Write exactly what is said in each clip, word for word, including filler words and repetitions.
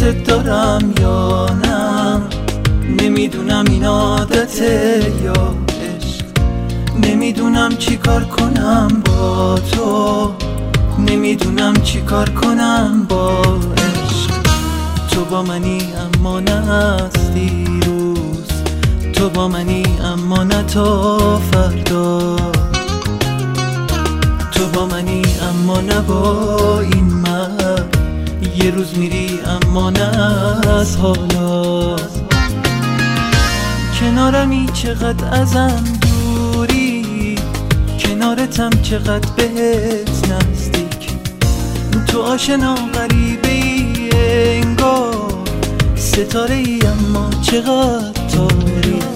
دوست دارم یا نه، نمیدونم این عادته یا عشق، نمیدونم چی کار کنم با تو، نمیدونم چی کار کنم با عشق. تو با منی اما نه از دیروز، تو با منی اما نه تا فردا، تو با منی اما نه با این مرد، یه روز میری اما نه از حالا. کنارمی چقدر ازم دوری، کنارتم چقدر بهت نزدیک، تو آشنا غریبه ای انگار، ستاره ای اما چقدر تاریک.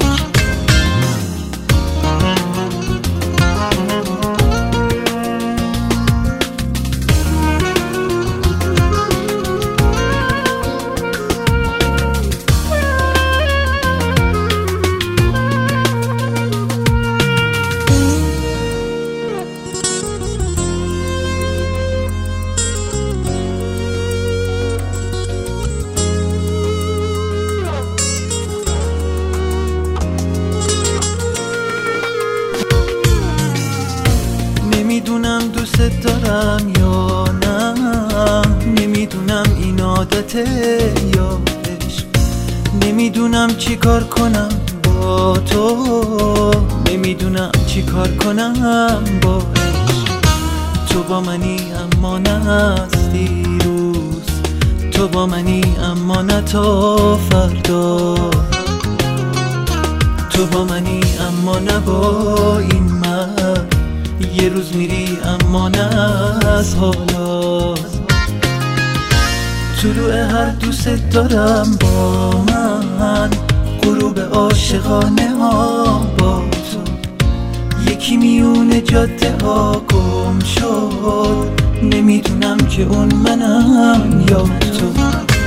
نمیدونم دوست دارم یا نه، نمیدونم این عادته یا عشق، نمیدونم چی کار کنم با تو، نمیدونم چی کار کنم با عشق. تو با منی اما نه از دیروز، تو با منی اما نه تا فردا، تو با منی اما نه با این مرد، یه روز میری اما نه از حالا. طلوع هر دوست دارم با من، غروب عاشقانه ها با تو، یکی میون جاده ها گم شد، نمیدونم که اون منم یا تو.